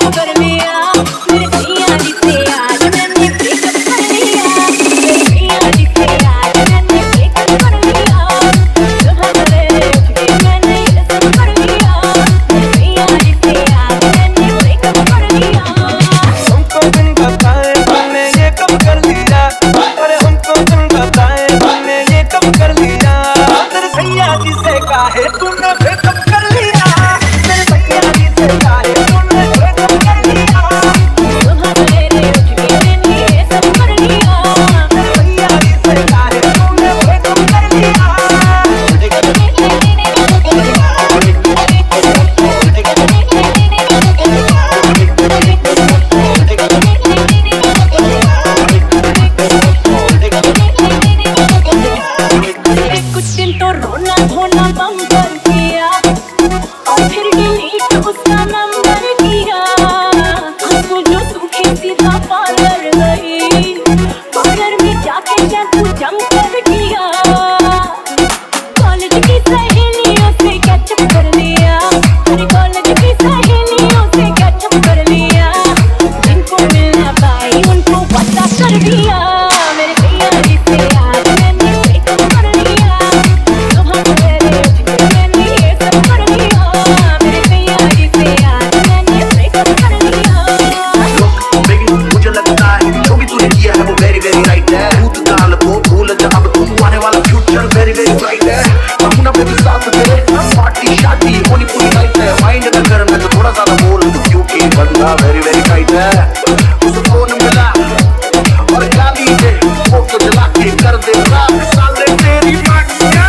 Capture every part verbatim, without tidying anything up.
Very very tight है। उसे phone मिला और गाली दे फोटो जला के कर दे साले तेरी माटिया।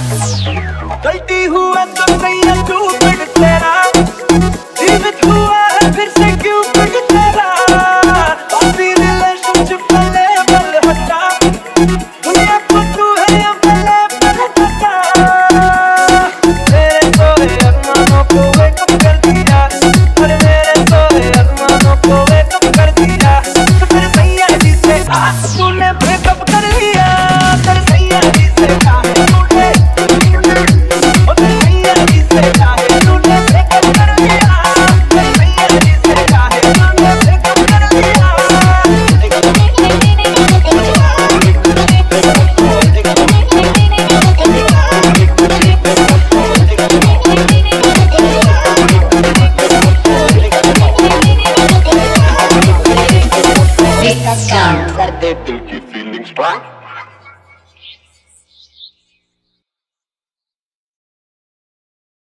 गलती हुआ तो नहीं तू पिट तेरा, जीवित हुआ है फिर से क्यों पिट तेरा। अभी रिलेशनशिप पले पल हटा, दुनिया को तू है अब पले पल हटा। मेरे सोए अरमानों को वेकअप कर दिया, और मेरे सोए अरमानों को वेकअप कर दिया। तो फिर सैया जी से आज तूने ब्रेकअप कर लिया, फिर सैया जी से काहे तूने, और फिर सैया जी से काहे तूने ब्रेकअप कर लिया, फिर सैया जी से काहे तूने ब्रेकअप कर लिया। Make us come. दिल की फीलिंग्स